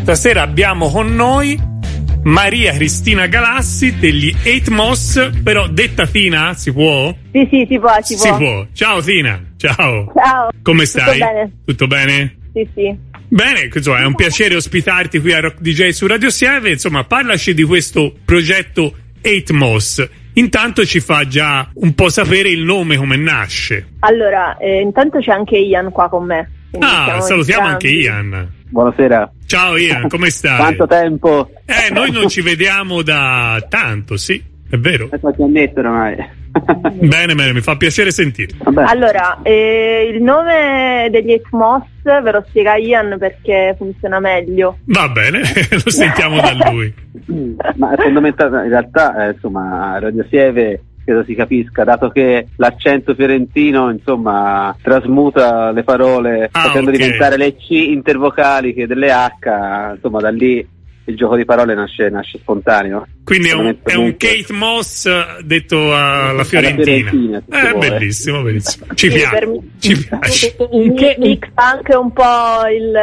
Stasera abbiamo con noi Maria Cristina Galassi degli 8 Moss, però detta Tina, si può? Sì, si può. Si può. Ciao Tina, ciao. Ciao. Come stai? Tutto bene? Tutto bene? Sì. Bene, insomma, è un piacere ospitarti qui a Rock DJ su Radio Sieve. Insomma, parlaci di questo progetto 8 Moss. Intanto ci fa già un po' sapere il nome, come nasce. Allora, intanto c'è anche Ian qua con me. Salutiamo anche Ian. Buonasera. Ciao Ian, come stai? Quanto tempo? Noi non ci vediamo da tanto, sì, è vero. Qualche annetto ormai. Bene, mi fa piacere sentirti. Vabbè. Allora, il nome degli 8 Moss ve lo spiega Ian perché funziona meglio. Va bene, lo sentiamo da lui. Ma è fondamentale, in realtà, insomma, Radio Sieve credo si capisca, dato che l'accento fiorentino, insomma, trasmuta le parole facendo diventare le C intervocali che delle H, insomma, da lì il gioco di parole nasce spontaneo. Quindi è un Kate Moss detto alla fiorentina. Bellissimo. Ci piace. Mixa anche un po'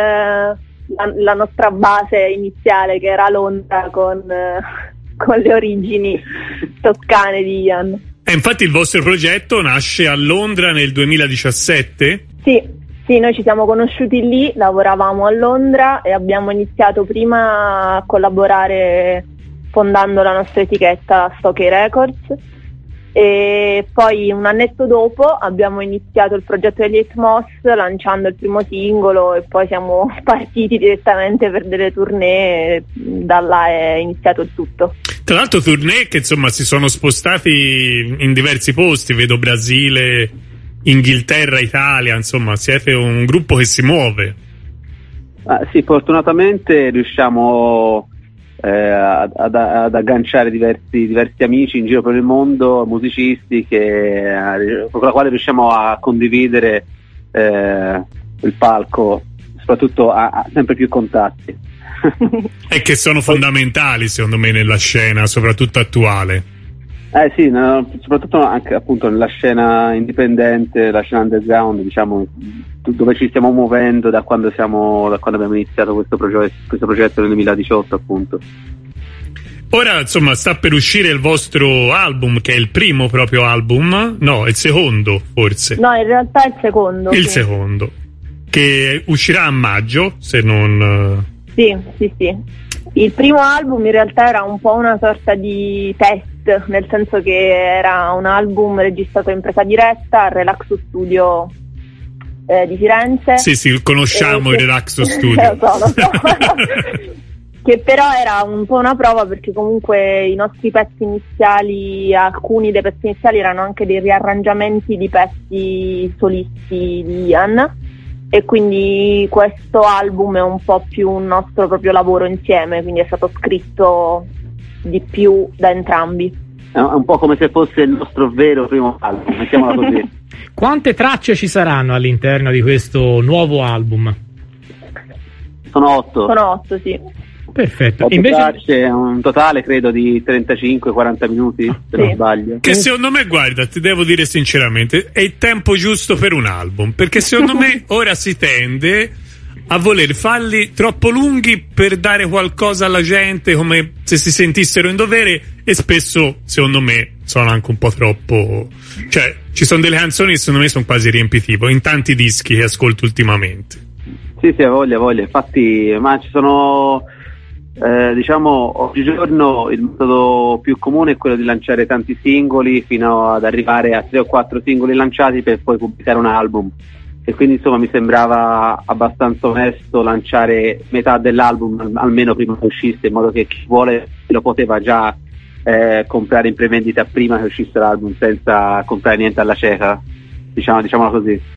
la nostra base iniziale, che era Londra, con le origini toscane di Ian. E infatti il vostro progetto nasce a Londra nel 2017? Sì, noi ci siamo conosciuti lì, lavoravamo a Londra e abbiamo iniziato prima a collaborare fondando la nostra etichetta Stocky Records, e poi un annetto dopo abbiamo iniziato il progetto degli 8 Moss lanciando il primo singolo, e poi siamo partiti direttamente per delle tournée, da là è iniziato il tutto. Tra l'altro tournée che insomma si sono spostati in diversi posti, vedo Brasile, Inghilterra, Italia, insomma siete un gruppo che si muove. Sì, fortunatamente riusciamo ad agganciare diversi amici in giro per il mondo, musicisti con la quale riusciamo a condividere il palco, soprattutto a sempre più contatti. E che sono fondamentali secondo me nella scena, soprattutto attuale. Sì, soprattutto anche appunto nella scena indipendente, la scena underground, diciamo, dove ci stiamo muovendo da quando abbiamo iniziato questo progetto nel 2018, appunto. Ora, insomma, sta per uscire il vostro album, che è il primo proprio album, no, il secondo forse. No, in realtà è il secondo. Il secondo, che uscirà a maggio, se non... Sì. Il primo album in realtà era un po' una sorta di test, nel senso che era un album registrato in presa diretta al Relaxo Studio di Firenze. Sì, conosciamo il Relaxo Studio. Lo so. Che però era un po' una prova, perché comunque i nostri pezzi iniziali, alcuni dei pezzi iniziali erano anche dei riarrangiamenti di pezzi solisti di Ian, e quindi questo album è un po' più un nostro proprio lavoro insieme, quindi è stato scritto di più da entrambi. È un po' come se fosse il nostro vero primo album, mettiamola così. Quante tracce ci saranno all'interno di questo nuovo album? Sono 8. Sono 8, sì. Perfetto. Invece tracce, un totale credo di 35-40 minuti, se non sbaglio. Che secondo me, guarda, ti devo dire sinceramente, è il tempo giusto per un album, perché secondo me ora si tende a voler farli troppo lunghi per dare qualcosa alla gente, come se si sentissero in dovere, e spesso secondo me sono anche un po' troppo, cioè ci sono delle canzoni che secondo me sono quasi riempitivo in tanti dischi che ascolto ultimamente. Sì, voglia, infatti, ma ci sono diciamo oggigiorno il metodo più comune è quello di lanciare tanti singoli fino ad arrivare a 3 o 4 singoli lanciati per poi pubblicare un album, e quindi insomma mi sembrava abbastanza onesto lanciare metà dell'album almeno prima che uscisse, in modo che chi vuole lo poteva già comprare in prevendita prima che uscisse l'album, senza comprare niente alla cieca, diciamola così.